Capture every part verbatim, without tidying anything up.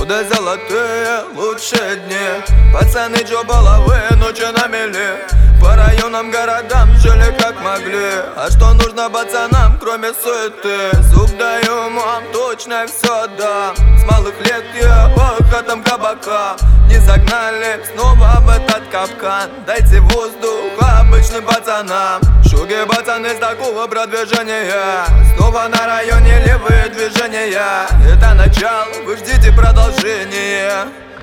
Годы золотые, лучшие дни. Пацаны джо-баловы, ночи на мели. По районам, городам жили как могли. А что нужно пацанам, кроме суеты? Зуб даю, мам, точно все дам. С малых лет я по хатам кабака. Не загнали снова в этот капкан. Дайте воздух обычным пацанам. Шуги пацаны с такого продвижения. Снова на районе левые движения. Это начало, вы ждите продолжение.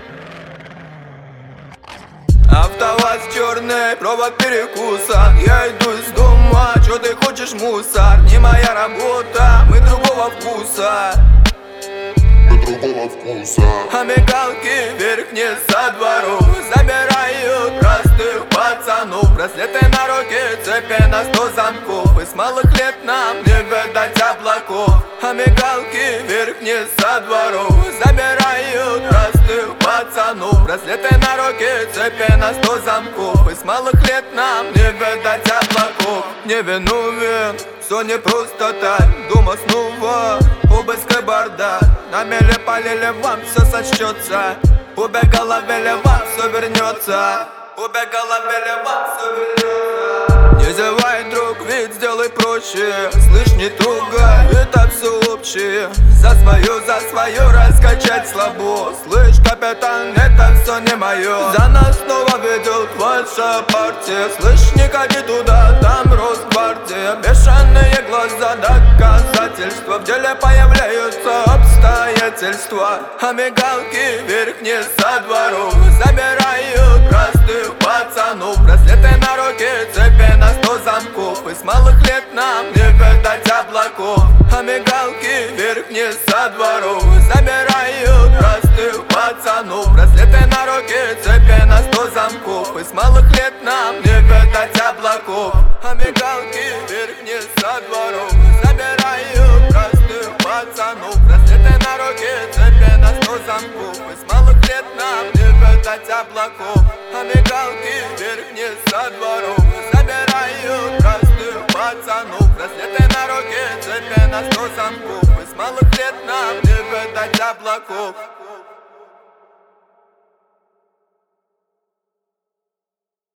АвтоВАЗ черный, провод перекуса. Я иду из дома, чё ты хочешь, мусор? Не моя работа, мы другого вкуса. Мы другого вкуса. А мигалки вверх вниз со двору забирают простых пацанов. Браслеты на руке, цепи на сто замков. И с малых лет нам не видать облаков. А мигалки вверх вниз со двору забирают простых пацанов. Браслеты на руке, цепи на сто замков. И с малых лет нам не видать облаков. Невиновен, все не просто так. Дома снова обыск и бардак. На меле полили, вам все сочтется. Убегала вели, вам все вернется. Убегала вели, вам все вернется. Не зевай, друг, ведь сделай проще. Слышь, не трогай, это все общее. За свое, за свое раскачать слабо. Слышь, капитан, это все не мое. За нас снова ведет ваша партия. Слышь, не ходи туда, там Росгвардия. Бешеные глаза, доказательства. В деле появляются обстоятельства. А мигалки вверх вниз со двору забирают простых пацанов. Браслеты на руке, цепи на сто замков. И с малых лет нам не видать облаков. А мигалки вверх вниз со двору забирают простых пацанов. Браслеты на руке, цепи на сто замков. И с малых лет нам не видать облаков. А мигалки вверх вниз со двору забирают простых пацанов. Браслеты на руке, цепи на сто замков. И с малых лет нам не видать облаков. А мигалки вверх вниз со двору забирают простых пацанов. Браслеты на руке, цепи на сто замков. И с малых лет нам не видать облаков.